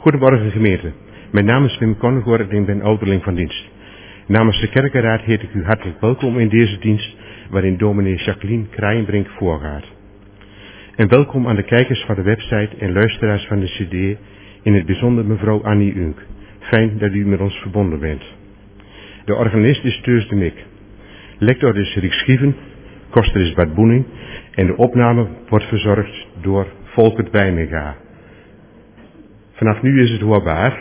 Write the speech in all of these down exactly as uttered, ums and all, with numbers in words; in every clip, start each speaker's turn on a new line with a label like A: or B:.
A: Goedemorgen gemeente. Mijn naam is Wim Konnegoor en ik ben ouderling van dienst. Namens de kerkenraad heet ik u hartelijk welkom in deze dienst waarin dominee Jacqueline Kraaienbrink voorgaat. En welkom aan de kijkers van de website en luisteraars van de cd, in het bijzonder mevrouw Annie Unk. Fijn dat u met ons verbonden bent. De organist is Teus de Mik. Lector is Riek Schieven, koster is Bart Boening en de opname wordt verzorgd door Volkert Wijnega. Vanaf nu is het hoorbaar.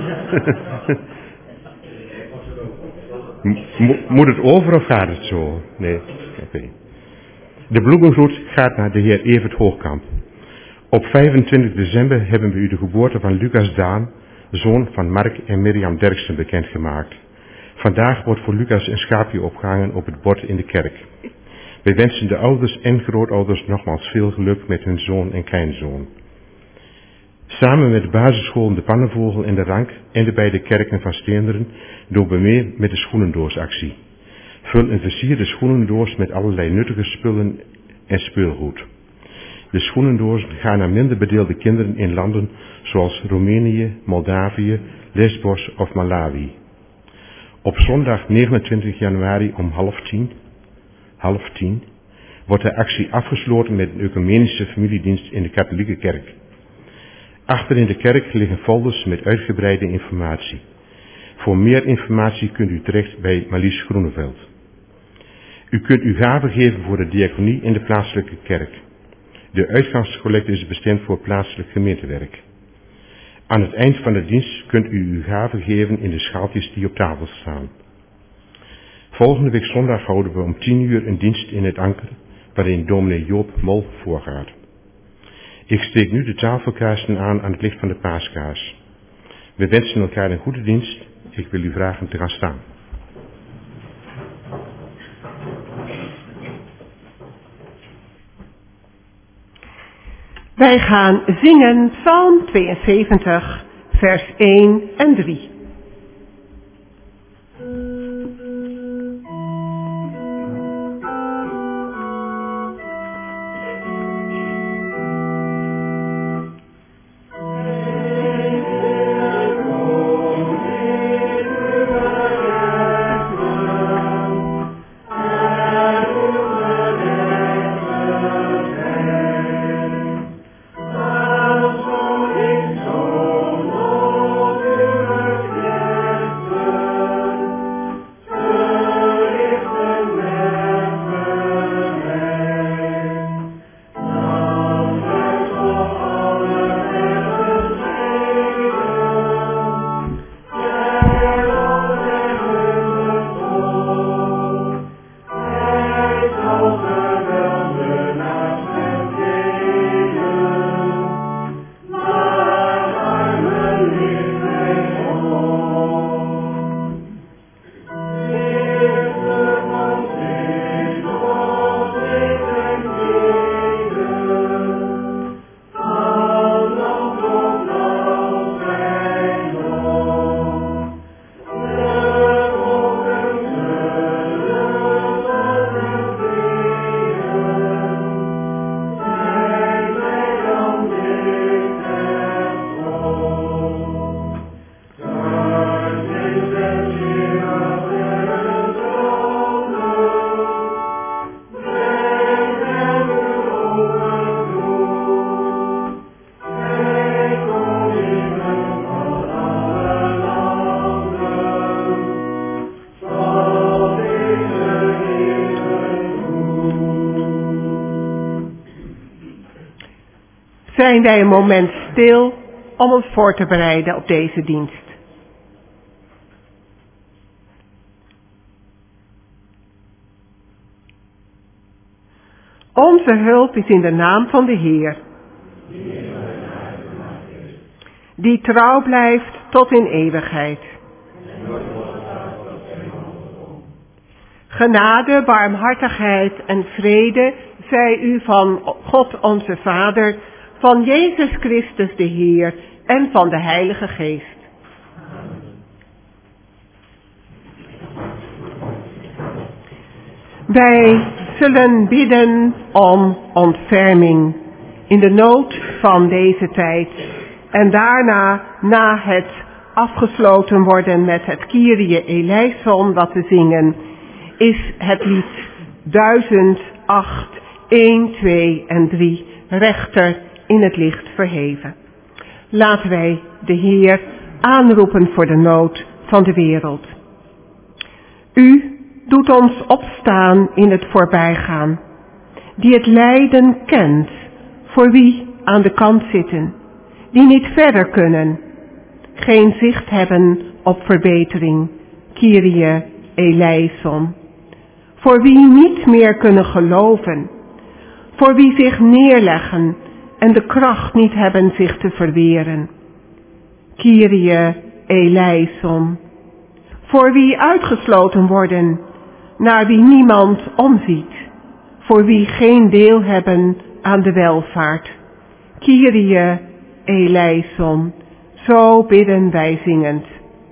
A: Mo- moet het over of gaat het zo? Nee, oké. Okay. De bloemengroet gaat naar de heer Evert Hoogkamp. Op vijfentwintig december hebben we u de geboorte van Lucas Daan, zoon van Mark en Mirjam Derksen, bekendgemaakt. Vandaag wordt voor Lucas een schaapje opgehangen op het bord in de kerk. Wij wensen de ouders en grootouders nogmaals veel geluk met hun zoon en kleinzoon. Samen met de basisschool De Pannenvogel en de Rank en de beide kerken van Steenderen doen we mee met de schoenendoosactie. Vul een versierde schoenendoos met allerlei nuttige spullen en speelgoed. De schoenendozen gaan naar minder bedeelde kinderen in landen zoals Roemenië, Moldavië, Lesbos of Malawi. Op zondag negenentwintig januari om half tien, half tien wordt de actie afgesloten met een ecumenische familiedienst in de katholieke kerk. Achter in de kerk liggen folders met uitgebreide informatie. Voor meer informatie kunt u terecht bij Marlies Groeneveld. U kunt uw gaven geven voor de diaconie in de plaatselijke kerk. De uitgangscollecte is bestemd voor plaatselijk gemeentewerk. Aan het eind van de dienst kunt u uw gaven geven in de schaaltjes die op tafel staan. Volgende week zondag houden we om tien uur een dienst in het Anker, waarin dominee Joop Mol voorgaat. Ik steek nu de tafelkaarsen aan aan het licht van de paaskaars. We wensen elkaar een goede dienst. Ik wil u vragen te gaan staan.
B: Wij gaan zingen Psalm tweeënzeventig, vers één en drie. Zijn wij een moment stil om ons voor te bereiden op deze dienst. Onze hulp is in de naam van de Heer, die trouw blijft tot in eeuwigheid. Genade, barmhartigheid en vrede zij u van God onze Vader, van Jezus Christus de Heer en van de Heilige Geest. Wij zullen bidden om ontferming in de nood van deze tijd En daarna, na het afgesloten worden met het Kyrie eleison wat we zingen, is het lied duizend acht, een, twee en drie rechter in het licht verheven. Laten wij de Heer aanroepen voor de nood van de wereld. U doet ons opstaan in het voorbijgaan, die het lijden kent, voor wie aan de kant zitten, die niet verder kunnen, geen zicht hebben op verbetering, Kyrie eleison. Voor wie niet meer kunnen geloven, voor wie zich neerleggen en de kracht niet hebben zich te verweren, Kyrie eleison. Voor wie uitgesloten worden, naar wie niemand omziet, voor wie geen deel hebben aan de welvaart, Kyrie eleison. Zo bidden wij zingend.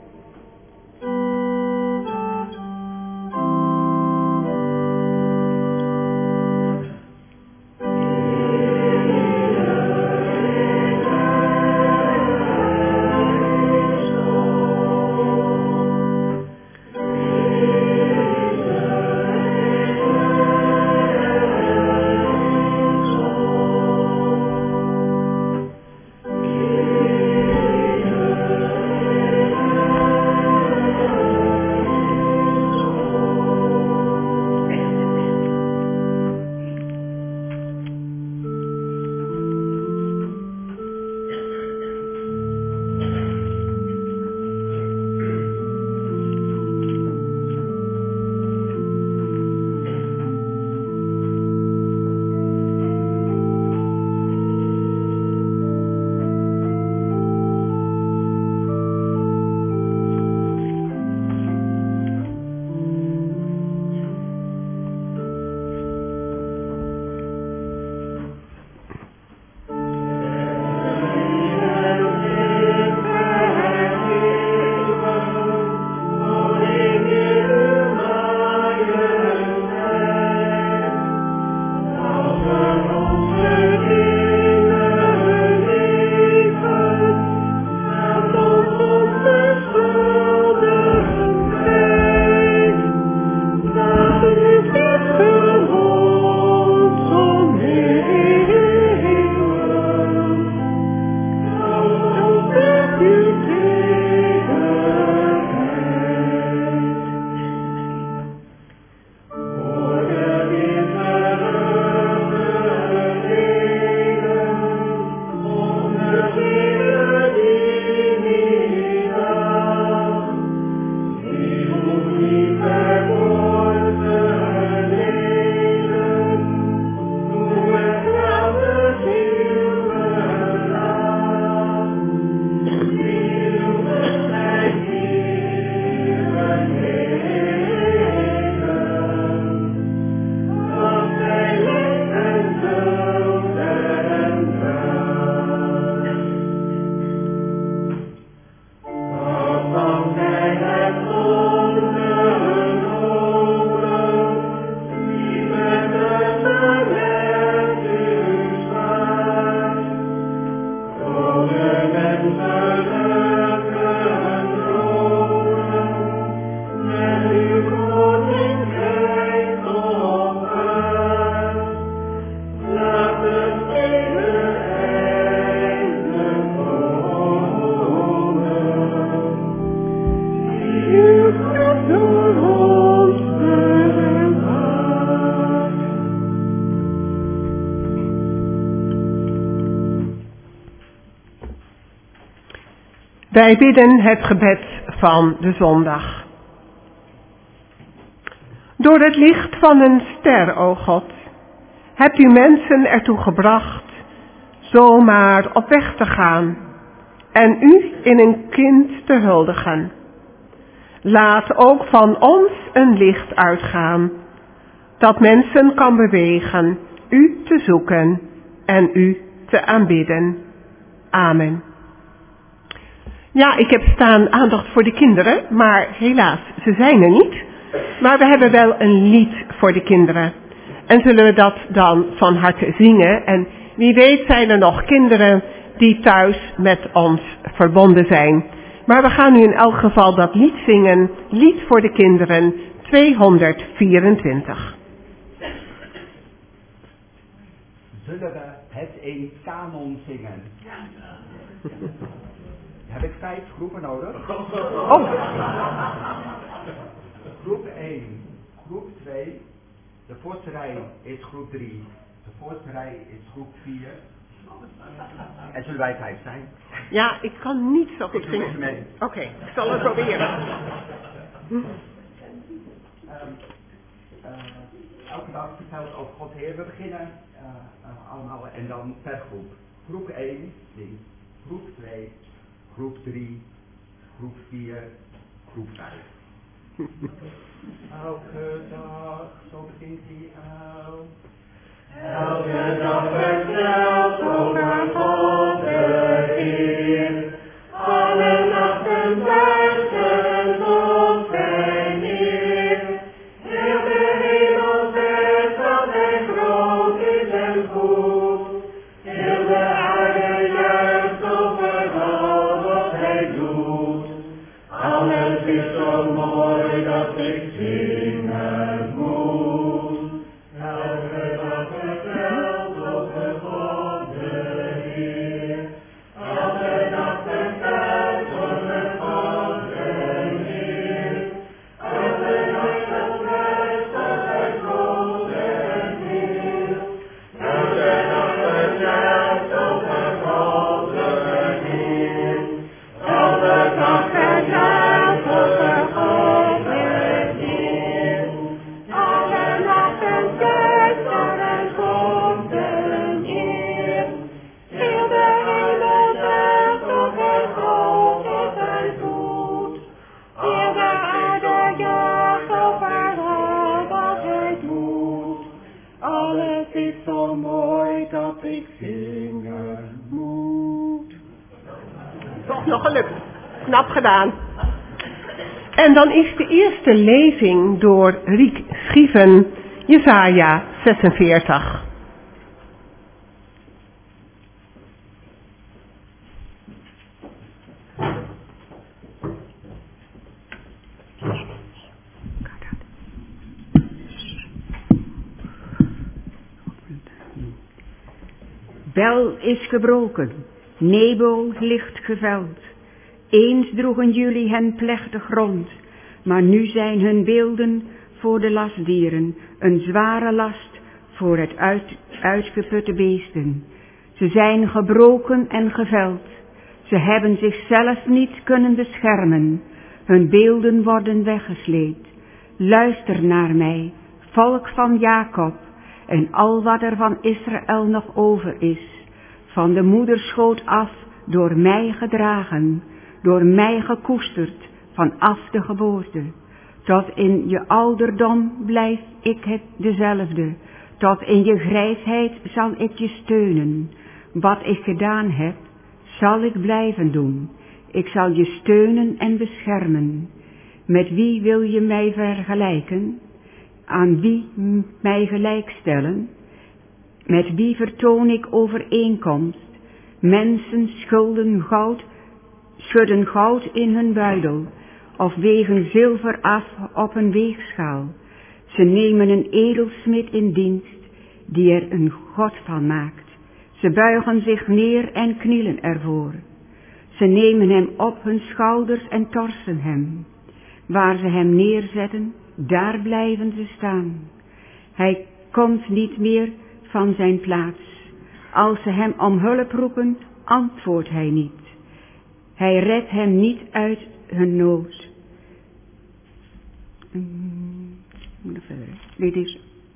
B: Wij bidden het gebed van de zondag. Door het licht van een ster, o God, hebt u mensen ertoe gebracht zomaar op weg te gaan en u in een kind te huldigen. Laat ook van ons een licht uitgaan, dat mensen kan bewegen u te zoeken en u te aanbidden. Amen. Ja, ik heb staan aandacht voor de kinderen, maar helaas, ze zijn er niet. Maar we hebben wel een lied voor de kinderen. En zullen we dat dan van harte zingen. En wie weet zijn er nog kinderen die thuis met ons verbonden zijn. Maar we gaan nu in elk geval dat lied zingen, lied voor de kinderen, tweehonderdvierentwintig.
C: Zullen we het in kanon zingen? Heb ik vijf groepen nodig?
B: Oh.
C: Groep één, groep twee, de voorste rij is groep drie, de voorste rij is groep vier. En zullen wij vijf zijn?
B: Ja, ik kan niet zo goed
C: Ik doe
B: zingen.
C: even mee.
B: Oké, okay, ik zal het proberen.
C: Um, uh, elke dag vertelt over God Heer. We beginnen uh, uh, allemaal en dan per groep. Groep één, links. Groep twee, groep drie, groep vier, groep vijf. Elke dag, zo begint hij ook. Elke dag vertelt over God de Heer. Alle nachten buiten op zijn Heer. Heel de hemel zegt dat hij groot is en goed. Heel de aarde juicht over al wat hij doet. Alles is zo mooi dat ik zingen moet. Elke dag vertelt over God de Heer. Elke dag vertelt over God de Heer. Elke nacht vertelt over God de Heer. Elke nacht vertelt over God de Heer. Elke nacht vertelt over God de Heer. Alle nachten zegt er God de Heer. Heel de hemel zegt over God is hij goed. Heel de aarde juicht over al wat hij doet. Alles is zo mooi dat ik zingen moet.
B: Toch nog gelukt. Knap gedaan. En dan is de eerste lezing door Riek Schieven, Jesaja zesenveertig.
D: Bel is gebroken, Nebo ligt geveld. Eens droegen jullie hen plechtig rond, maar nu zijn hun beelden voor de lastdieren een zware last voor het uit, uitgeputte beesten. Ze zijn gebroken en geveld, ze hebben zichzelf niet kunnen beschermen, hun beelden worden weggesleept. Luister naar mij, volk van Jacob, en al wat er van Israël nog over is, van de moederschoot af door mij gedragen, door mij gekoesterd, vanaf de geboorte. Tot in je ouderdom blijf ik het dezelfde, tot in je grijsheid zal ik je steunen. Wat ik gedaan heb, zal ik blijven doen. Ik zal je steunen en beschermen. Met wie wil je mij vergelijken? Aan wie mij gelijkstellen? Met wie vertoon ik overeenkomst? Mensen schulden goud, schudden goud in hun buidel, of wegen zilver af op een weegschaal. Ze nemen een edelsmid in dienst, die er een god van maakt. Ze buigen zich neer en knielen ervoor. Ze nemen hem op hun schouders en torsen hem. Waar ze hem neerzetten, daar blijven ze staan. Hij komt niet meer van zijn plaats. Als ze hem om hulp roepen, antwoordt hij niet. Hij redt hem niet uit hun nood. Hmm, moet nog verder. Dit is.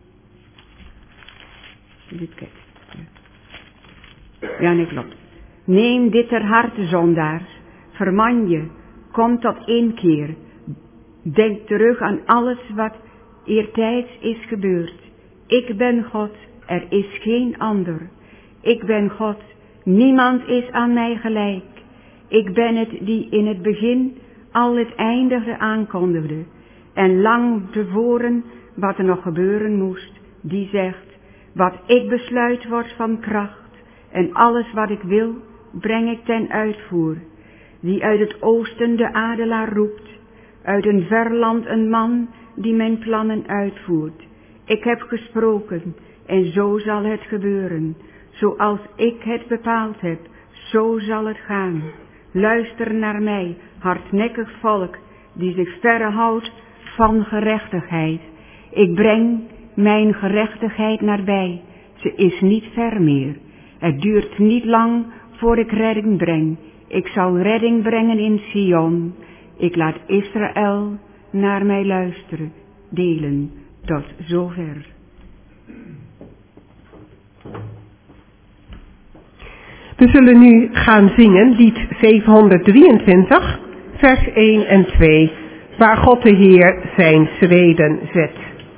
D: Dit kijk. Ja, nee, klopt. Neem dit ter harte, zondaars. Verman je. Kom tot inkeer. Denk terug aan alles wat eertijds is gebeurd. Ik ben God, er is geen ander. Ik ben God, niemand is aan mij gelijk. Ik ben het die in het begin al het eindige aankondigde. En lang tevoren wat er nog gebeuren moest, die zegt, wat ik besluit wordt van kracht. En alles wat ik wil, breng ik ten uitvoer, die uit het oosten de adelaar roept, uit een ver land een man die mijn plannen uitvoert. Ik heb gesproken en zo zal het gebeuren, zoals ik het bepaald heb, zo zal het gaan. Luister naar mij, hardnekkig volk, die zich verre houdt van gerechtigheid. Ik breng mijn gerechtigheid nabij, ze is niet ver meer. Het duurt niet lang voor ik redding breng. Ik zal redding brengen in Sion. Ik laat Israël naar mij luisteren, delen tot zover.
B: We zullen nu gaan zingen lied zevenhonderddrieëntwintig, vers één en twee, waar God de Heer zijn schreden zet.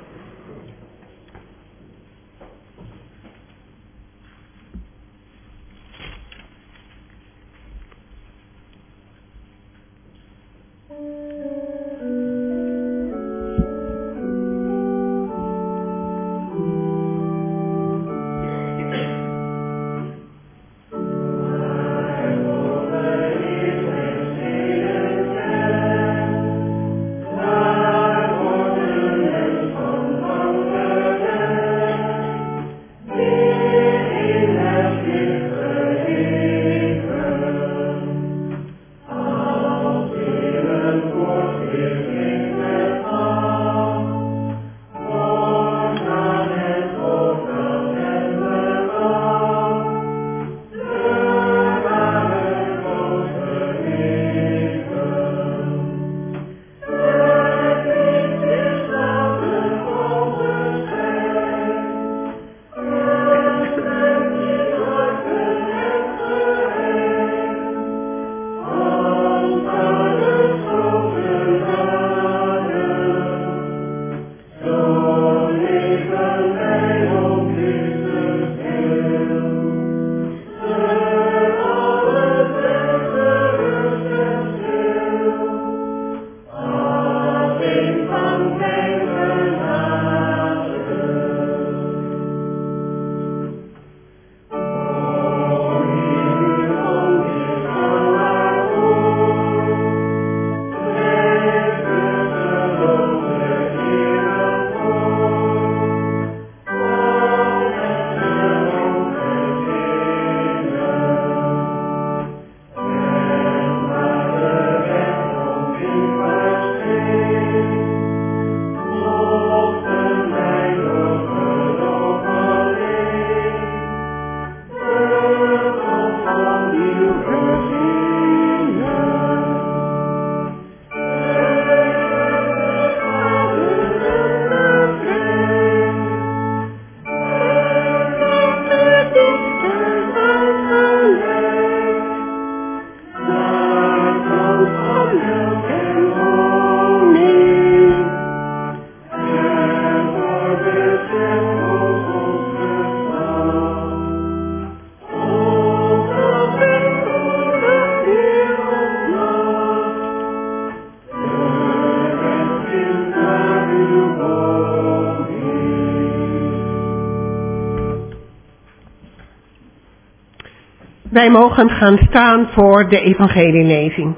B: Wij mogen gaan staan voor de evangelielezing.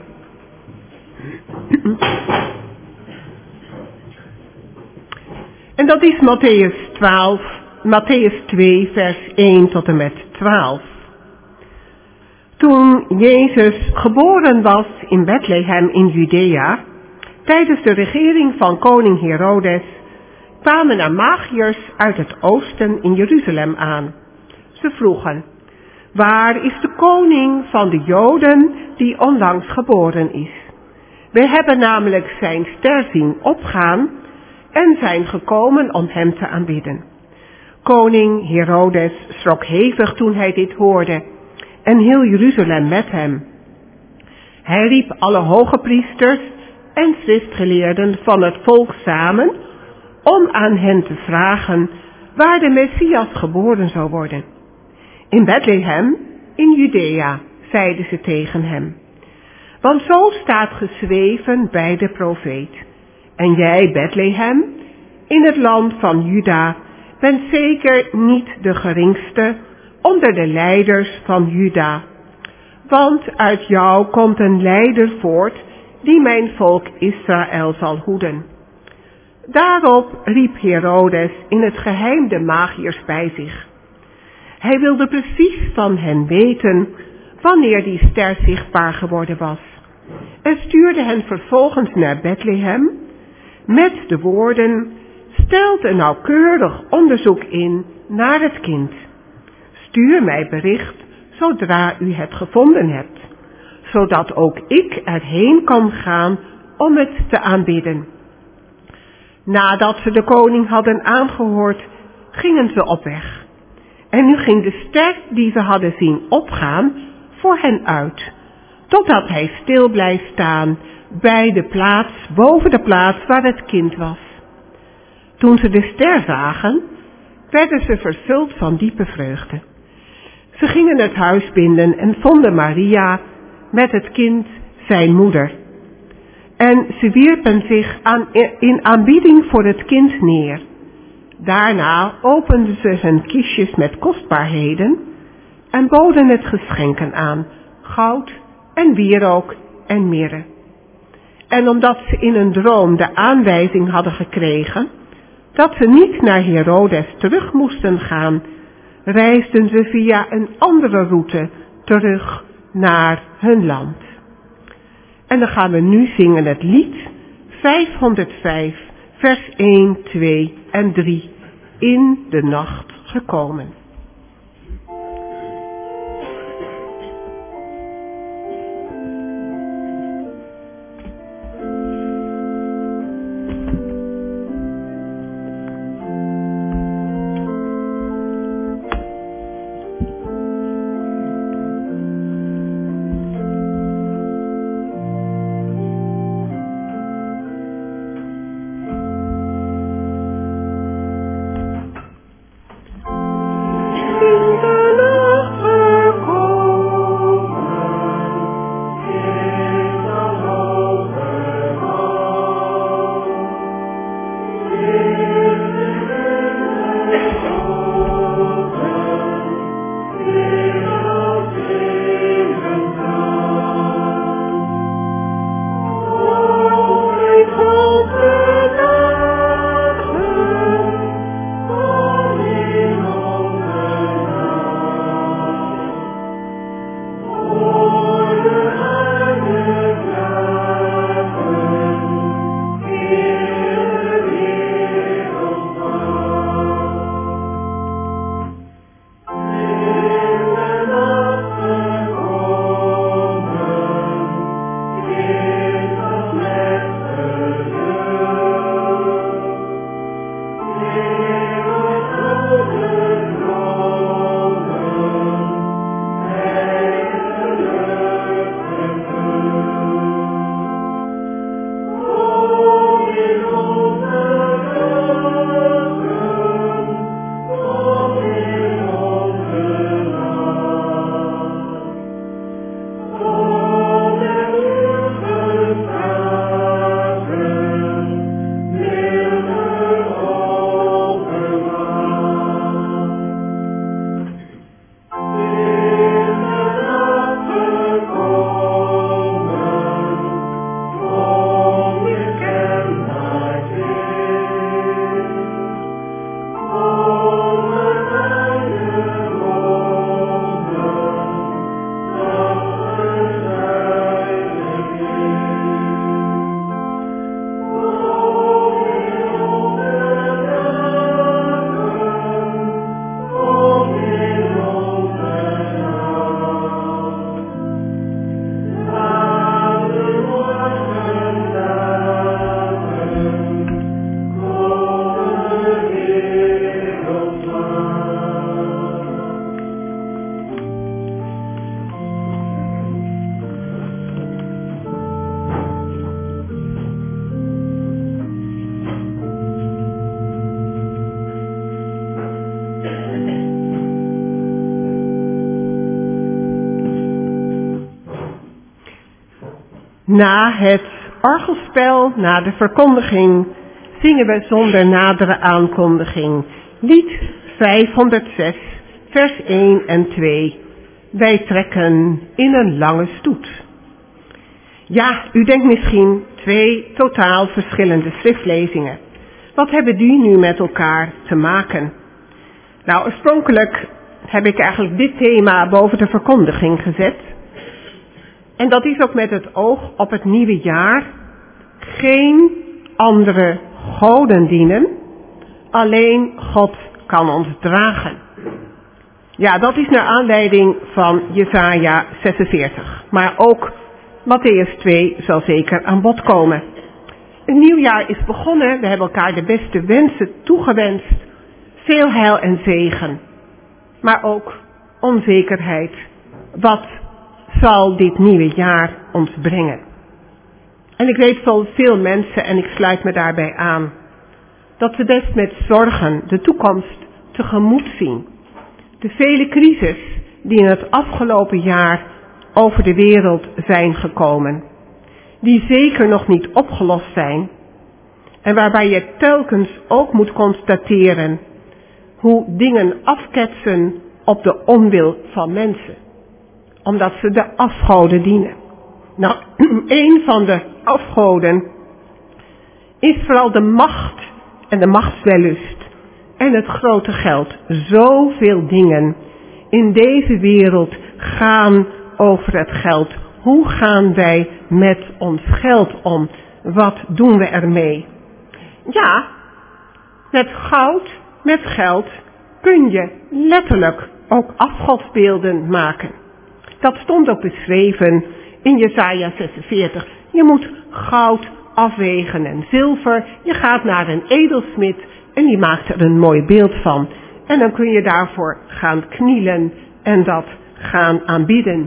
B: En dat is Mattheüs twaalf, Mattheüs twee, vers één tot en met twaalf. Toen Jezus geboren was in Bethlehem in Judea, tijdens de regering van koning Herodes, kwamen er magiërs uit het oosten in Jeruzalem aan. Ze vroegen: waar is de koning van de Joden die onlangs geboren is? Wij hebben namelijk zijn ster zien opgaan en zijn gekomen om hem te aanbidden. Koning Herodes schrok hevig toen hij dit hoorde en heel Jeruzalem met hem. Hij riep alle hoge priesters en schriftgeleerden van het volk samen om aan hen te vragen waar de Messias geboren zou worden. In Bethlehem, in Judea, zeiden ze tegen hem. Want zo staat geschreven bij de profeet. En jij, Bethlehem, in het land van Juda, bent zeker niet de geringste onder de leiders van Juda. Want uit jou komt een leider voort, die mijn volk Israël zal hoeden. Daarop riep Herodes in het geheim de magiërs bij zich. Hij wilde precies van hen weten wanneer die ster zichtbaar geworden was. En stuurde hen vervolgens naar Bethlehem met de woorden: stelt een nauwkeurig onderzoek in naar het kind. Stuur mij bericht zodra u het gevonden hebt, zodat ook ik erheen kan gaan om het te aanbidden. Nadat ze de koning hadden aangehoord, gingen ze op weg. En nu ging de ster die ze hadden zien opgaan voor hen uit, totdat hij stil bleef staan bij de plaats, boven de plaats waar het kind was. Toen ze de ster zagen, werden ze vervuld van diepe vreugde. Ze gingen het huis binnen en vonden Maria met het kind, zijn moeder. En ze wierpen zich aan, in aanbidding voor het kind neer. Daarna openden ze hun kistjes met kostbaarheden en boden het geschenken aan, goud en wierook en mirre. En omdat ze in een droom de aanwijzing hadden gekregen dat ze niet naar Herodes terug moesten gaan, reisden ze via een andere route terug naar hun land. En dan gaan we nu zingen het lied vijfhonderdvijf, vers één, twee en drie, in de nacht gekomen. Na het orgelspel, na de verkondiging, zingen we zonder nadere aankondiging lied vijfhonderdzes, vers één en twee. wij trekken in een lange stoet. Ja, u denkt misschien twee totaal verschillende schriftlezingen. Wat hebben die nu met elkaar te maken? Nou, oorspronkelijk heb ik eigenlijk dit thema boven de verkondiging gezet. En dat is ook met het oog op het nieuwe jaar. Geen andere goden dienen. Alleen God kan ons dragen. Ja, dat is naar aanleiding van Jesaja zesenveertig. Maar ook Mattheüs twee zal zeker aan bod komen. Een nieuw jaar is begonnen. We hebben elkaar de beste wensen toegewenst. Veel heil en zegen. Maar ook onzekerheid. Wat zal dit nieuwe jaar ons brengen? En ik weet van veel mensen, en ik sluit me daarbij aan, dat ze best met zorgen de toekomst tegemoet zien. De vele crises die in het afgelopen jaar over de wereld zijn gekomen. Die zeker nog niet opgelost zijn. En waarbij je telkens ook moet constateren hoe dingen afketsen op de onwil van mensen. Omdat ze de afgoden dienen. Nou, een van de afgoden is vooral de macht en de machtswellust en het grote geld. Zoveel dingen in deze wereld gaan over het geld. Hoe gaan wij met ons geld om? Wat doen we ermee? Ja, met goud, met geld kun je letterlijk ook afgodsbeelden maken. Dat stond ook beschreven in Jesaja zesenveertig. Je moet goud afwegen en zilver. Je gaat naar een edelsmid en die maakt er een mooi beeld van. En dan kun je daarvoor gaan knielen en dat gaan aanbieden.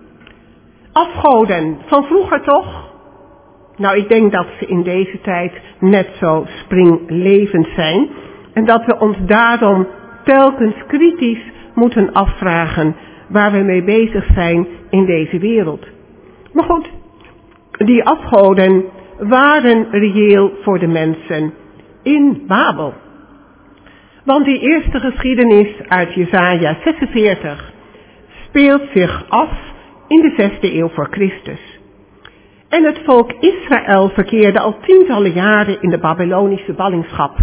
B: Afgoden van vroeger toch? Nou, ik denk dat ze in deze tijd net zo springlevend zijn. En dat we ons daarom telkens kritisch moeten afvragen waar we mee bezig zijn in deze wereld. Maar goed, die afgoden waren reëel voor de mensen in Babel. Want die eerste geschiedenis uit Jesaja zesenveertig speelt zich af in de zesde eeuw voor Christus. En het volk Israël verkeerde al tientallen jaren in de Babylonische ballingschap.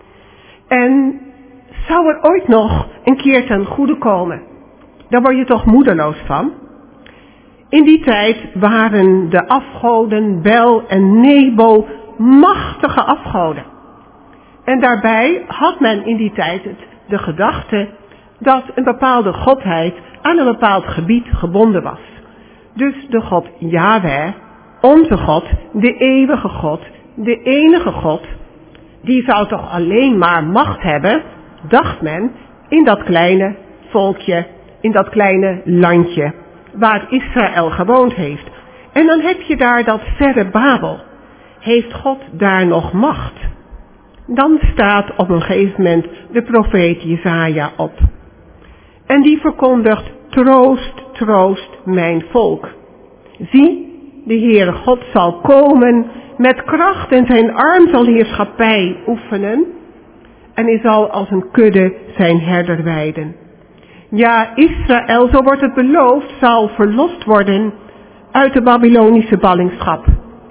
B: En zou er ooit nog een keer ten goede komen? Daar word je toch moedeloos van? In die tijd waren de afgoden Bel en Nebo machtige afgoden. En daarbij had men in die tijd het, de gedachte dat een bepaalde godheid aan een bepaald gebied gebonden was. Dus de God Yahweh, onze God, de eeuwige God, de enige God, die zou toch alleen maar macht hebben, dacht men, in dat kleine volkje, in dat kleine landje waar Israël gewoond heeft. En dan heb je daar dat verre Babel. Heeft God daar nog macht? Dan staat op een gegeven moment de profeet Jesaja op. En die verkondigt: troost, troost mijn volk. Zie, de Heere God zal komen met kracht en zijn arm zal heerschappij oefenen. En hij zal als een kudde zijn herder weiden. Ja, Israël, zo wordt het beloofd, zal verlost worden uit de Babylonische ballingschap.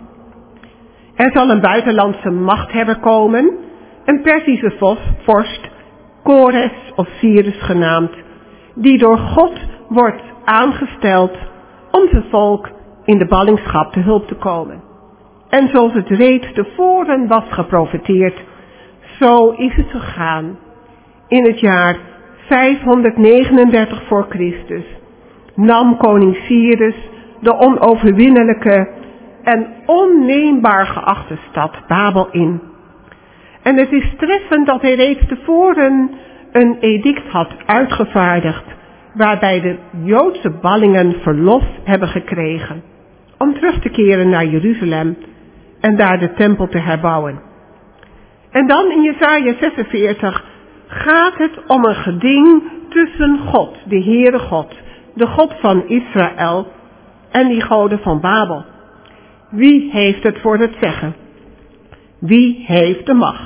B: Er zal een buitenlandse machthebber komen, een Perzische vorst, Kores of Cyrus genaamd, die door God wordt aangesteld om zijn volk in de ballingschap te hulp te komen. En zoals het reeds tevoren was geprofeteerd, zo is het gegaan. In het jaar vijfhonderdnegenendertig voor Christus nam koning Cyrus de onoverwinnelijke en onneembaar geachte stad Babel in. En het is treffend dat hij reeds tevoren een edict had uitgevaardigd, waarbij de Joodse ballingen verlof hebben gekregen om terug te keren naar Jeruzalem en daar de tempel te herbouwen. En dan in Jesaja zesenveertig gaat het om een geding tussen God, de Heere God, de God van Israël en die goden van Babel. Wie heeft het voor het zeggen? Wie heeft de macht?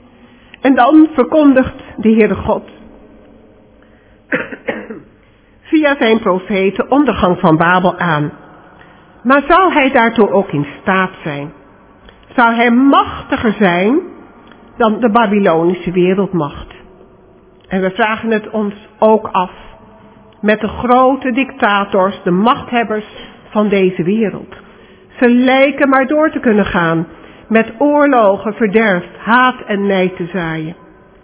B: En dan verkondigt de Heere God: via zijn profeet de ondergang van Babel aan. Maar zou hij daartoe ook in staat zijn? Zou hij machtiger zijn dan de Babylonische wereldmacht? En we vragen het ons ook af met de grote dictators, de machthebbers van deze wereld. Ze lijken maar door te kunnen gaan met oorlogen, verderf, haat en nijd te zaaien.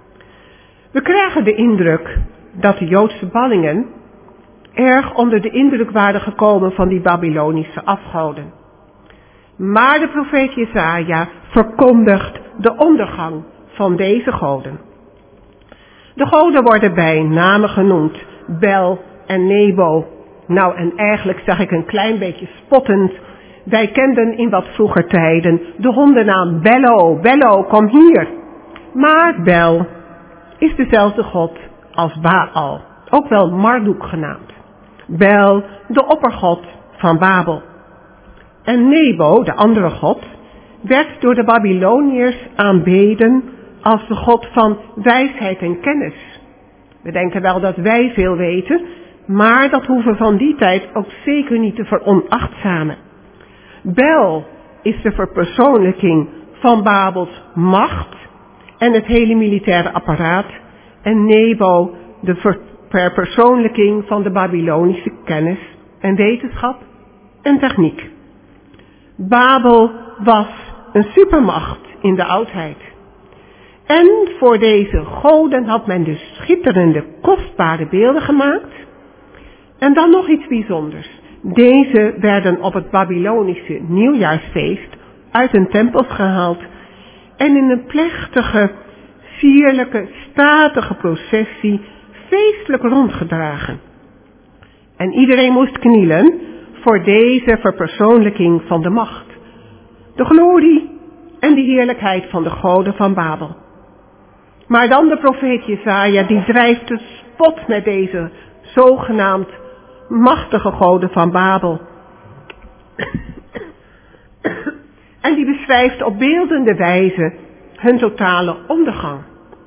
B: We krijgen de indruk dat de Joodse ballingen erg onder de indruk waren gekomen van die Babylonische afgoden. Maar de profeet Jesaja verkondigt de ondergang van deze goden. De goden worden bij namen genoemd, Bel en Nebo. Nou, en eigenlijk zag ik een klein beetje spottend. Wij kenden in wat vroeger tijden de hondennaam Bello. Bello, kom hier. Maar Bel is dezelfde god als Baal, ook wel Marduk genaamd. Bel, de oppergod van Babel. En Nebo, de andere god, werd door de Babyloniërs aanbeden als de god van wijsheid en kennis. We denken wel dat wij veel weten, maar dat hoeven we van die tijd ook zeker niet te veronachtzamen. Bel is de verpersoonlijking van Babels macht en het hele militaire apparaat. En Nebo de verpersoonlijking van de Babylonische kennis en wetenschap en techniek. Babel was een supermacht in de oudheid. En voor deze goden had men dus schitterende, kostbare beelden gemaakt. En dan nog iets bijzonders. Deze werden op het Babylonische nieuwjaarsfeest uit hun tempels gehaald en in een plechtige, sierlijke, statige processie feestelijk rondgedragen. En iedereen moest knielen voor deze verpersoonlijking van de macht, de glorie en de heerlijkheid van de goden van Babel. Maar dan de profeet Jesaja, die drijft de spot met deze zogenaamd machtige goden van Babel. En die beschrijft op beeldende wijze hun totale ondergang.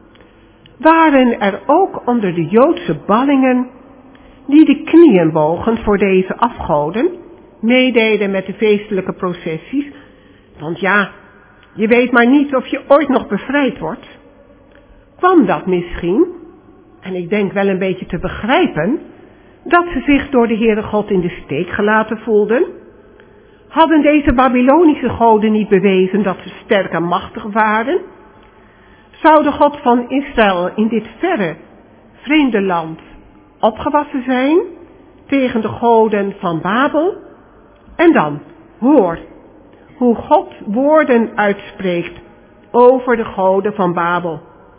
B: Waren er ook onder de Joodse ballingen die de knieën bogen voor deze afgoden, meededen met de feestelijke processies? Want ja, je weet maar niet of je ooit nog bevrijd wordt. Kwam dat misschien, en ik denk wel een beetje te begrijpen, dat ze zich door de Heere God in de steek gelaten voelden? Hadden deze Babylonische goden niet bewezen dat ze sterk en machtig waren? Zou de God van Israël in dit verre, vreemde land opgewassen zijn tegen de goden van Babel? En dan, hoor, hoe God woorden uitspreekt over de goden van Babel.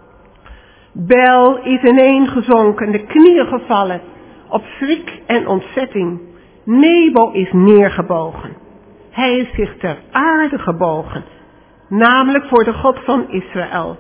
B: Bel is ineengezonken, de knieën gevallen, op schrik en ontzetting. Nebo is neergebogen. Hij is zich ter aarde gebogen, namelijk voor de God van Israël.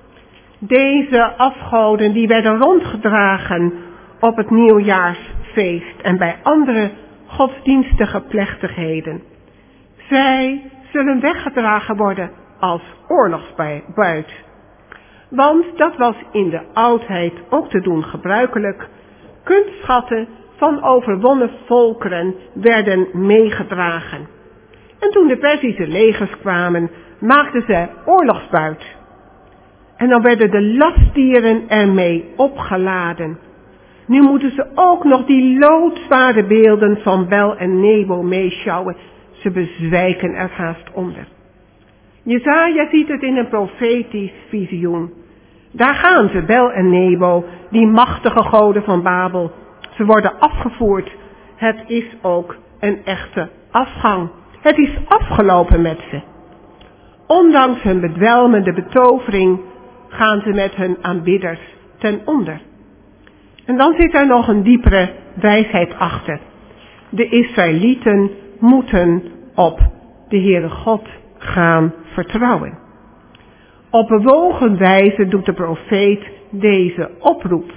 B: Deze afgoden die werden rondgedragen op het nieuwjaarsfeest en bij andere godsdienstige plechtigheden. Zij zullen weggedragen worden als oorlogsbuit. Want dat was in de oudheid ook te doen gebruikelijk. Kunstschatten van overwonnen volkeren werden meegedragen. En toen de Perzische legers kwamen, maakten ze oorlogsbuit. En dan werden de lastdieren ermee opgeladen. Nu moeten ze ook nog die loodzware beelden van Bel en Nebo meeschouwen. Ze bezwijken er haast onder. Jesaja ziet het in een profetisch visioen. Daar gaan ze, Bel en Nebo, die machtige goden van Babel. Ze worden afgevoerd. Het is ook een echte afgang. Het is afgelopen met ze. Ondanks hun bedwelmende betovering gaan ze met hun aanbidders ten onder. En dan zit er nog een diepere wijsheid achter. De Israëlieten moeten op de Heere God gaan vertrouwen. Op bewogen wijze doet de profeet deze oproep.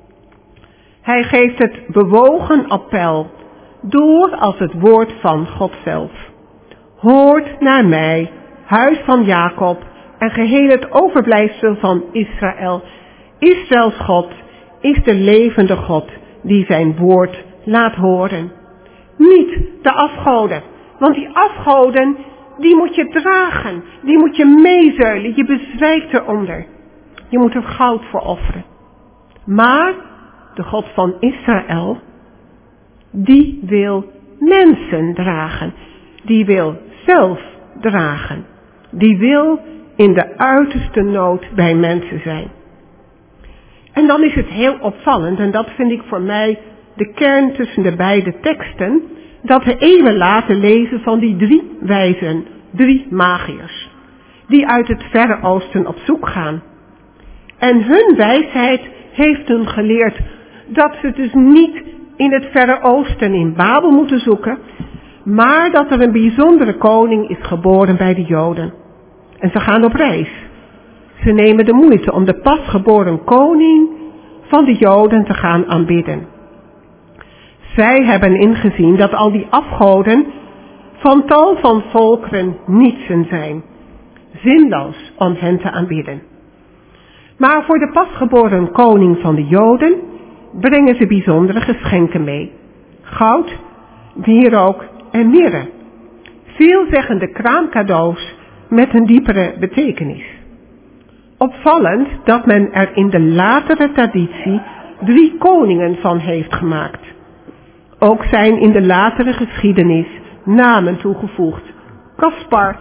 B: Hij geeft het bewogen appel door als het woord van God zelf. Hoort naar mij, huis van Jacob en geheel het overblijfsel van Israël. Israëls God is de levende God die zijn woord laat horen. Niet de afgoden, want die afgoden, die moet je dragen, die moet je meezeulen, je bezwijkt eronder. Je moet er goud voor offeren. Maar de God van Israël, die wil mensen dragen. Die wil zelf dragen. Die wil in de uiterste nood bij mensen zijn. En dan is het heel opvallend, en dat vind ik voor mij de kern tussen de beide teksten, dat we eeuwen later lezen van die drie wijzen, drie magiërs, die uit het Verre Oosten op zoek gaan. En hun wijsheid heeft hun geleerd dat ze dus niet in het Verre Oosten in Babel moeten zoeken, maar dat er een bijzondere koning is geboren bij de Joden. En ze gaan op reis. Ze nemen de moeite om de pasgeboren koning van de Joden te gaan aanbidden. Zij hebben ingezien dat al die afgoden van tal van volkeren nietsen zijn. Zinloos om hen te aanbidden. Maar voor de pasgeboren koning van de Joden brengen ze bijzondere geschenken mee. Goud, wierook en mirre. Veelzeggende kraamcadeaus met een diepere betekenis. Opvallend dat men er in de latere traditie drie koningen van heeft gemaakt. Ook zijn in de latere geschiedenis namen toegevoegd. Caspar,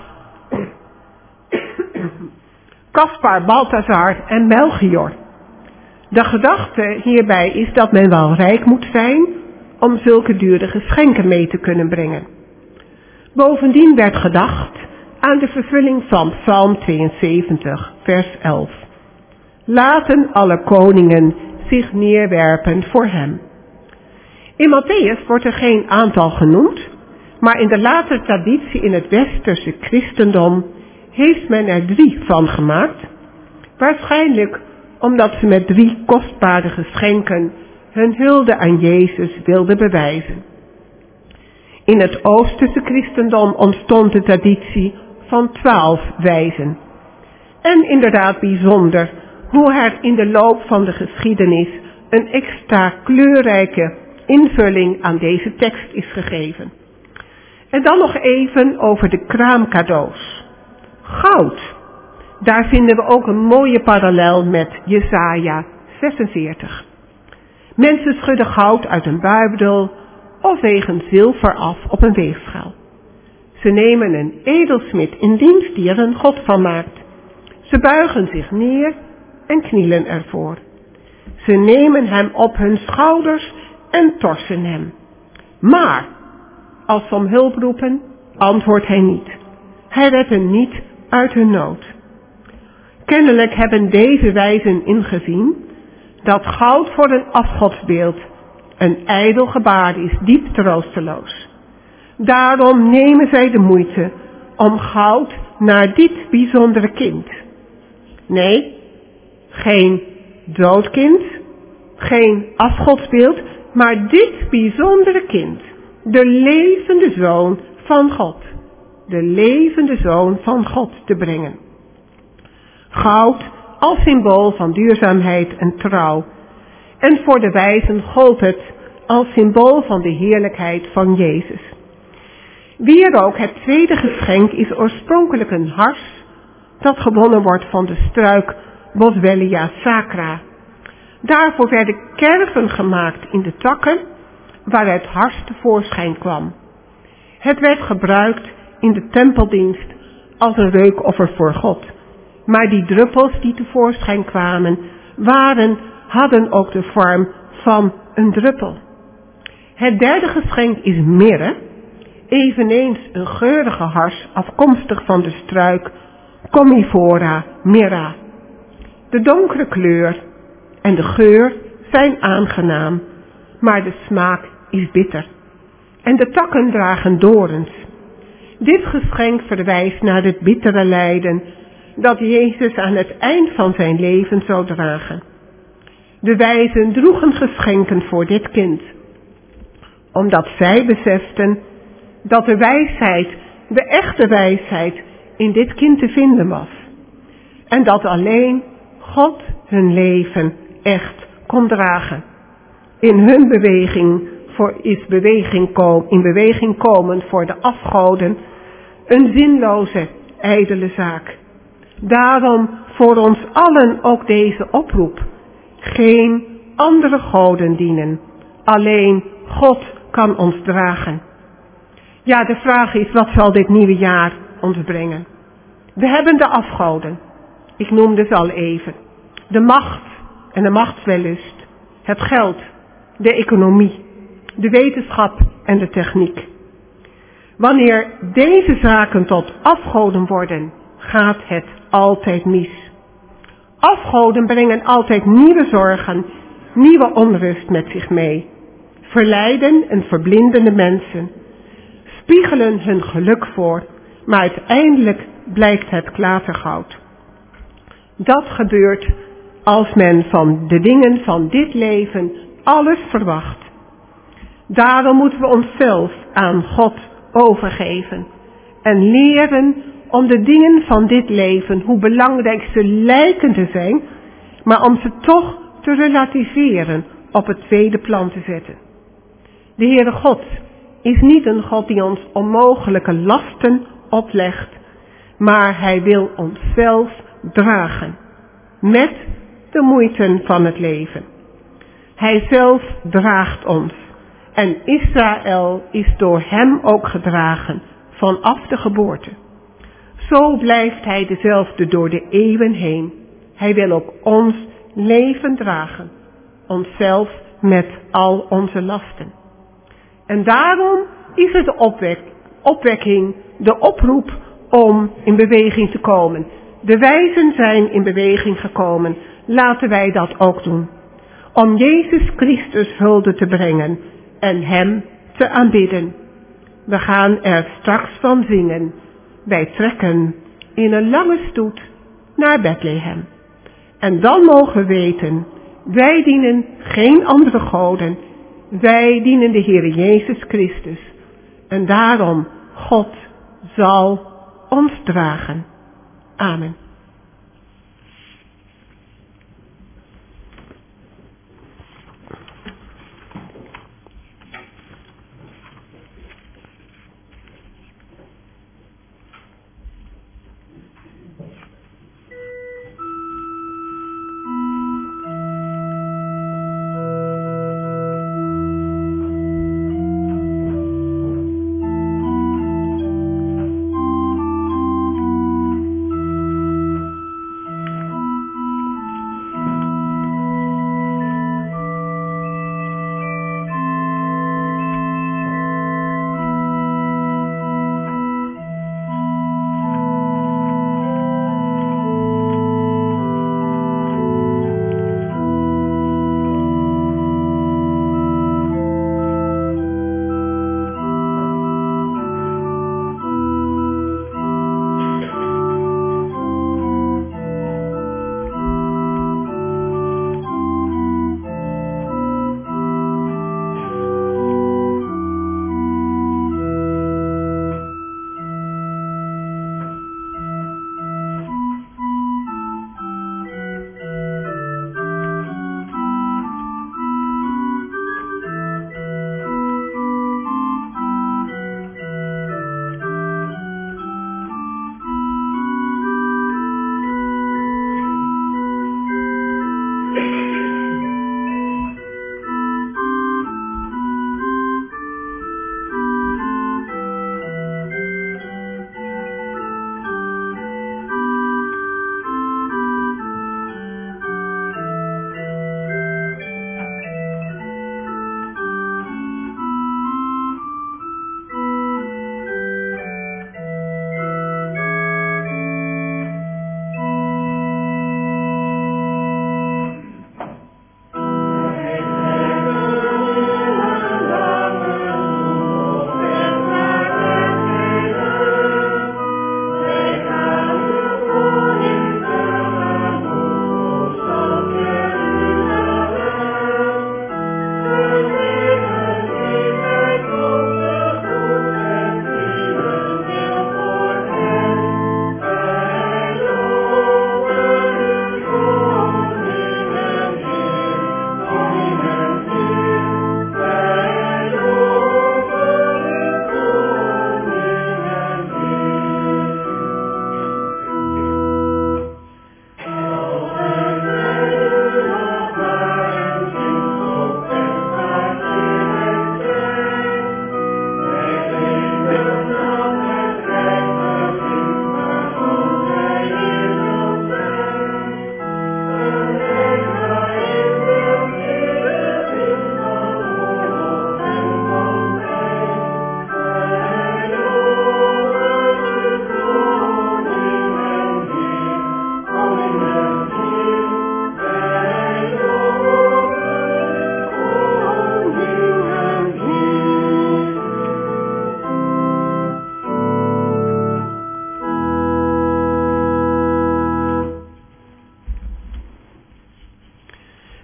B: Caspar, Balthazar en Melchior. De gedachte hierbij is dat men wel rijk moet zijn om zulke dure geschenken mee te kunnen brengen. Bovendien werd gedacht aan de vervulling van Psalm tweeënzeventig, vers elf. Laten alle koningen zich neerwerpen voor hem. In Matthäus wordt er geen aantal genoemd, maar in de latere traditie in het westerse christendom heeft men er drie van gemaakt. Waarschijnlijk omdat ze met drie kostbare geschenken hun hulde aan Jezus wilden bewijzen. In het Oosterse christendom ontstond de traditie van twaalf wijzen. En inderdaad bijzonder hoe er in de loop van de geschiedenis een extra kleurrijke invulling aan deze tekst is gegeven. En dan nog even over de kraamcadeaus. Goud. Daar vinden we ook een mooie parallel met Jesaja zesenveertig. Mensen schudden goud uit een buidel of wegen zilver af op een weegschaal. Ze nemen een edelsmid in dienst die er een god van maakt. Ze buigen zich neer en knielen ervoor. Ze nemen hem op hun schouders en torsen hem. Maar als ze om hulp roepen, antwoordt hij niet. Hij redt hen niet uit hun nood. Kennelijk hebben deze wijzen ingezien dat goud voor een afgodsbeeld een ijdel gebaar is, diep troosteloos. Daarom nemen zij de moeite om goud naar dit bijzondere kind. Nee, geen dood kind, geen afgodsbeeld, maar dit bijzondere kind, de levende Zoon van God, de levende Zoon van God te brengen. Goud als symbool van duurzaamheid en trouw. En voor de wijzen gold het als symbool van de heerlijkheid van Jezus. Weer ook het tweede geschenk is oorspronkelijk een hars dat gewonnen wordt van de struik Boswellia sacra. Daarvoor werden kerven gemaakt in de takken waaruit hars tevoorschijn kwam. Het werd gebruikt in de tempeldienst als een reukoffer voor God. Maar die druppels die tevoorschijn kwamen, waren, hadden ook de vorm van een druppel. Het derde geschenk is mirre, eveneens een geurige hars afkomstig van de struik Commiphora myrrha. De donkere kleur en de geur zijn aangenaam, maar de smaak is bitter. En de takken dragen dorens. Dit geschenk verwijst naar het bittere lijden dat Jezus aan het eind van zijn leven zou dragen. De wijzen droegen geschenken voor dit kind, omdat zij beseften dat de wijsheid, de echte wijsheid, in dit kind te vinden was. En dat alleen God hun leven echt kon dragen. in hun beweging voor is beweging kom, in beweging komen voor de afgoden een zinloze, ijdele zaak. Daarom voor ons allen ook deze oproep. Geen andere goden dienen. Alleen God kan ons dragen. Ja, de vraag is, wat zal dit nieuwe jaar ons brengen? We hebben de afgoden. Ik noemde ze al even. De macht en de machtswellust. Het geld, de economie, de wetenschap en de techniek. Wanneer deze zaken tot afgoden worden, gaat het altijd mis. Afgoden brengen altijd nieuwe zorgen, nieuwe onrust met zich mee. Verleiden en verblinden de mensen. Spiegelen hun geluk voor, maar uiteindelijk blijkt het klatergoud. Dat gebeurt als men van de dingen van dit leven alles verwacht. Daarom moeten we onszelf aan God overgeven en leren om de dingen van dit leven, hoe belangrijk ze lijken te zijn, maar om ze toch te relativeren, op het tweede plan te zetten. De Heere God is niet een God die ons onmogelijke lasten oplegt, maar Hij wil onszelf dragen, met de moeite van het leven. Hij zelf draagt ons. En Israël is door hem ook gedragen, vanaf de geboorte. Zo blijft hij dezelfde door de eeuwen heen. Hij wil ook ons leven dragen, onszelf met al onze lasten. En daarom is het de opwek, opwekking, de oproep om in beweging te komen. De wijzen zijn in beweging gekomen, laten wij dat ook doen. Om Jezus Christus hulde te brengen en hem te aanbidden. We gaan er straks van zingen. Wij trekken in een lange stoet naar Bethlehem. En dan mogen we weten, wij dienen geen andere goden. Wij dienen de Heere Jezus Christus. En daarom, God zal ons dragen. Amen.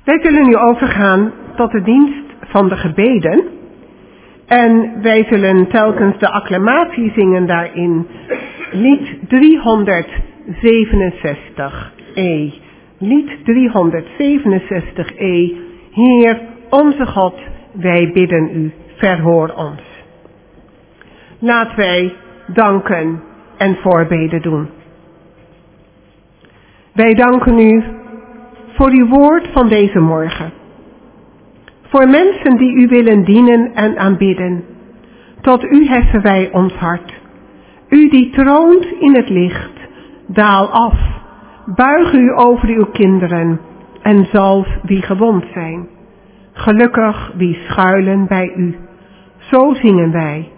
B: Wij zullen nu overgaan tot de dienst van de gebeden. En wij zullen telkens de acclamatie zingen daarin. Lied driehonderdzevenenzestig E. Lied driehonderdzevenenzestig E. Heer, onze God, wij bidden u, verhoor ons. Laten wij danken en voorbeden doen. Wij danken u voor uw woord van deze morgen. Voor mensen die u willen dienen en aanbidden. Tot u heffen wij ons hart. U die troont in het licht, daal af. Buig u over uw kinderen en zalf wie gewond zijn. Gelukkig wie schuilen bij u. Zo zingen wij.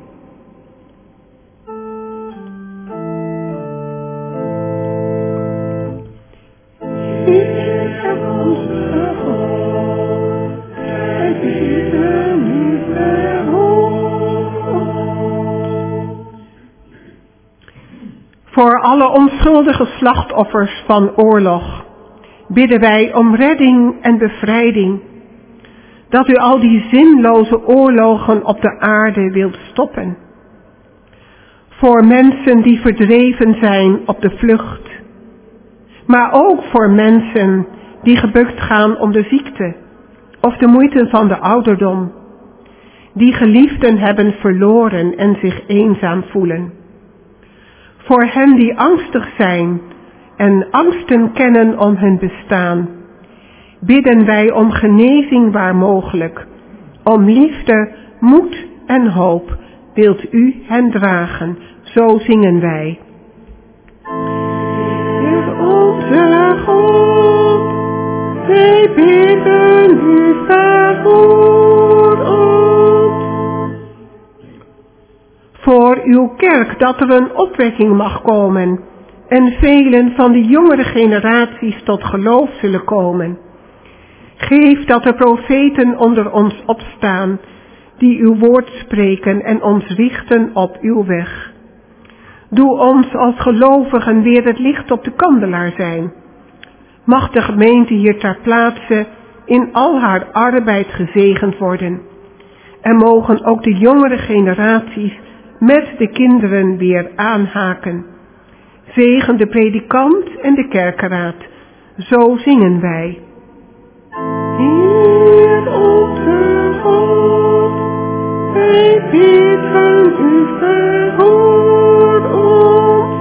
B: Voor alle onschuldige slachtoffers van oorlog bidden wij om redding en bevrijding. Dat u al die zinloze oorlogen op de aarde wilt stoppen. Voor mensen die verdreven zijn op de vlucht. Maar ook voor mensen die gebukt gaan om de ziekte of de moeite van de ouderdom. Die geliefden hebben verloren en zich eenzaam voelen. Voor hen die angstig zijn en angsten kennen om hun bestaan, bidden wij om genezing waar mogelijk. Om liefde, moed en hoop wilt u hen dragen, zo zingen wij. Heer onze God, wij bidden u, verhoor ons. Voor uw kerk dat er een opwekking mag komen en velen van de jongere generaties tot geloof zullen komen. Geef dat er profeten onder ons opstaan die uw woord spreken en ons richten op uw weg. Doe ons als gelovigen weer het licht op de kandelaar zijn. Mag de gemeente hier ter plaatse in al haar arbeid gezegend worden. En mogen ook de jongere generaties met de kinderen weer aanhaken. Zegen de predikant en de kerkenraad. Zo zingen wij. Heer onze God, wij bidden u, verhoor ons.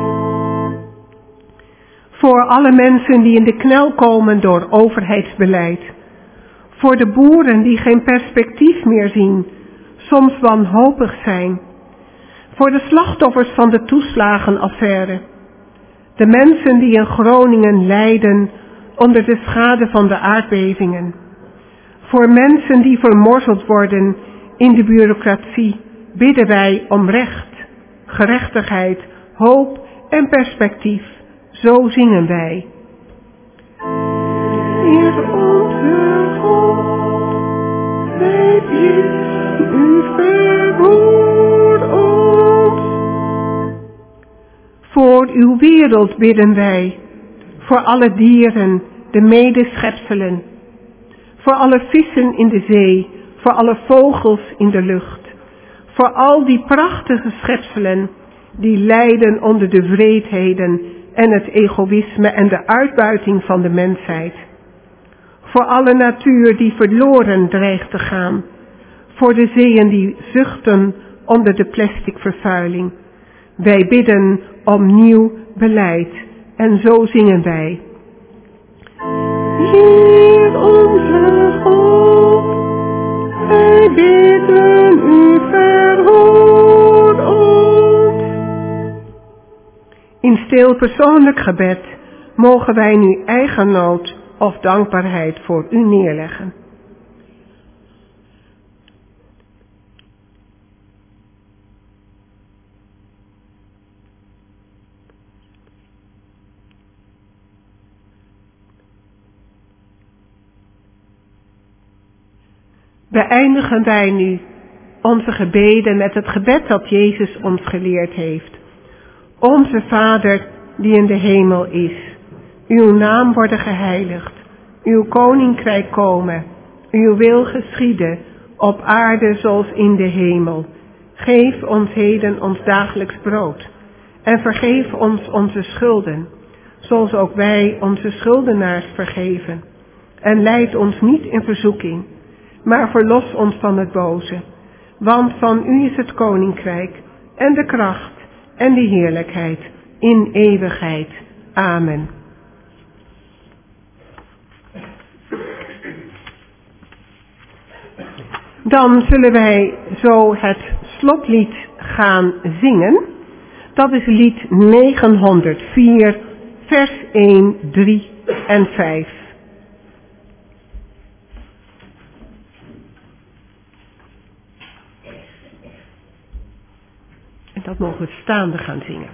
B: Voor alle mensen die in de knel komen door overheidsbeleid. Voor de boeren die geen perspectief meer zien, soms wanhopig zijn. Voor de slachtoffers van de toeslagenaffaire. De mensen die in Groningen lijden onder de schade van de aardbevingen. Voor mensen die vermorzeld worden in de bureaucratie bidden wij om recht, gerechtigheid, hoop en perspectief. Zo zingen wij. Heer onze God, wij bidden u, verhoor ons. Voor uw wereld bidden wij, voor alle dieren, de medeschepselen, voor alle vissen in de zee, voor alle vogels in de lucht, voor al die prachtige schepselen die lijden onder de wreedheden en het egoïsme en de uitbuiting van de mensheid. Voor alle natuur die verloren dreigt te gaan, voor de zeeën die zuchten onder de plastic vervuiling. Wij bidden om nieuw beleid en zo zingen wij. Heer onze God, wij bidden u, verhoor ons. In stil persoonlijk gebed mogen wij nu eigen nood of dankbaarheid voor u neerleggen. Beëindigen wij nu onze gebeden met het gebed dat Jezus ons geleerd heeft. Onze Vader die in de hemel is, uw naam worden geheiligd, Uw koninkrijk komen, uw wil geschieden, op aarde zoals in de hemel. Geef ons heden ons dagelijks brood. En vergeef ons onze schulden, zoals ook wij onze schuldenaars vergeven. En leid ons niet in verzoeking, maar verlos ons van het boze. Want van u is het koninkrijk, en de kracht, en de heerlijkheid, in eeuwigheid. Amen. Dan zullen wij zo het slotlied gaan zingen. Dat is lied negenhonderdvier, vers één, drie en vijf. En dat mogen we staande gaan zingen.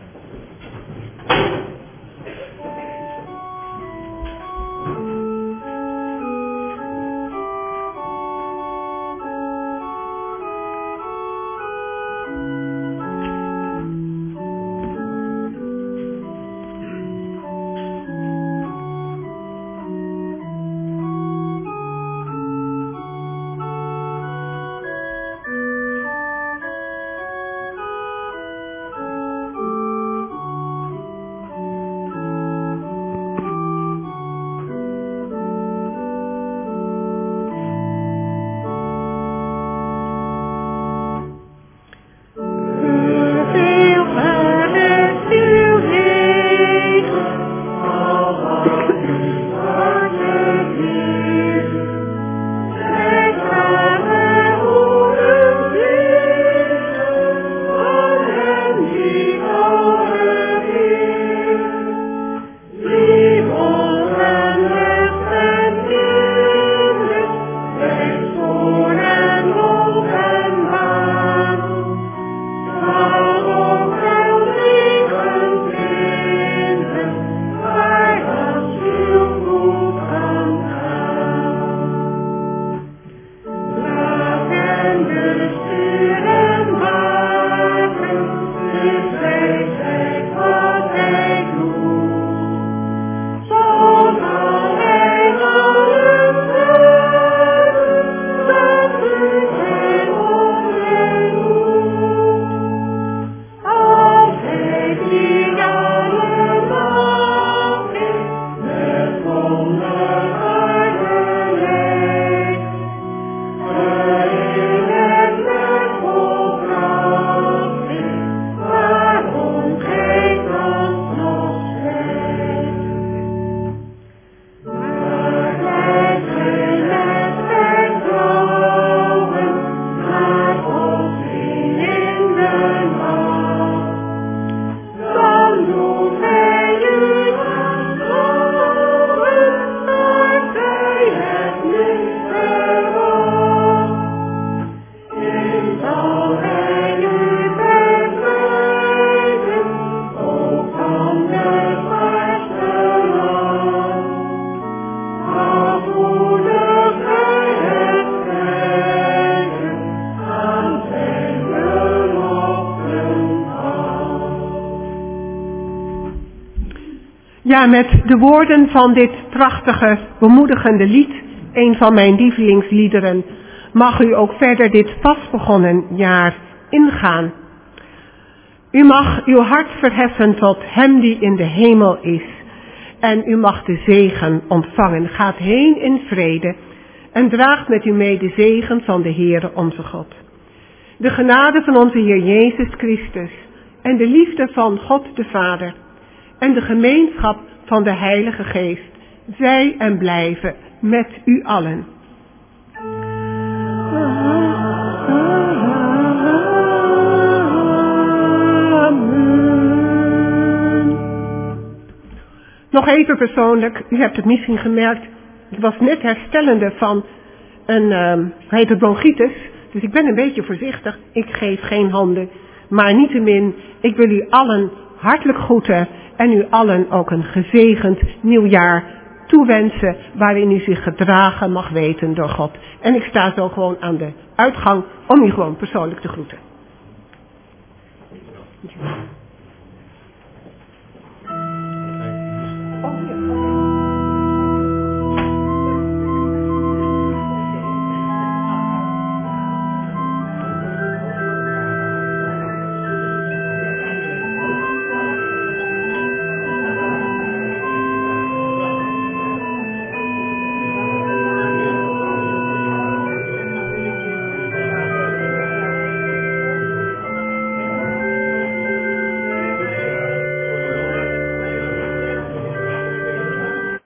B: Ja, met de woorden van dit prachtige, bemoedigende lied, een van mijn lievelingsliederen, mag u ook verder dit pas begonnen jaar ingaan. U mag uw hart verheffen tot Hem die in de hemel is. En u mag de zegen ontvangen. Gaat heen in vrede en draagt met u mee de zegen van de Heere onze God. De genade van onze Heer Jezus Christus en de liefde van God de Vader en de gemeenschap van de Heilige Geest zij en blijven met u allen. Nog even persoonlijk, u hebt het misschien gemerkt, ik was net herstellende van een, um, heet het bronchitis, dus ik ben een beetje voorzichtig, ik geef geen handen, maar niettemin, ik wil u allen hartelijk groeten en u allen ook een gezegend nieuwjaar toewensen, waarin u zich gedragen mag weten door God. En ik sta zo gewoon aan de uitgang om u gewoon persoonlijk te groeten.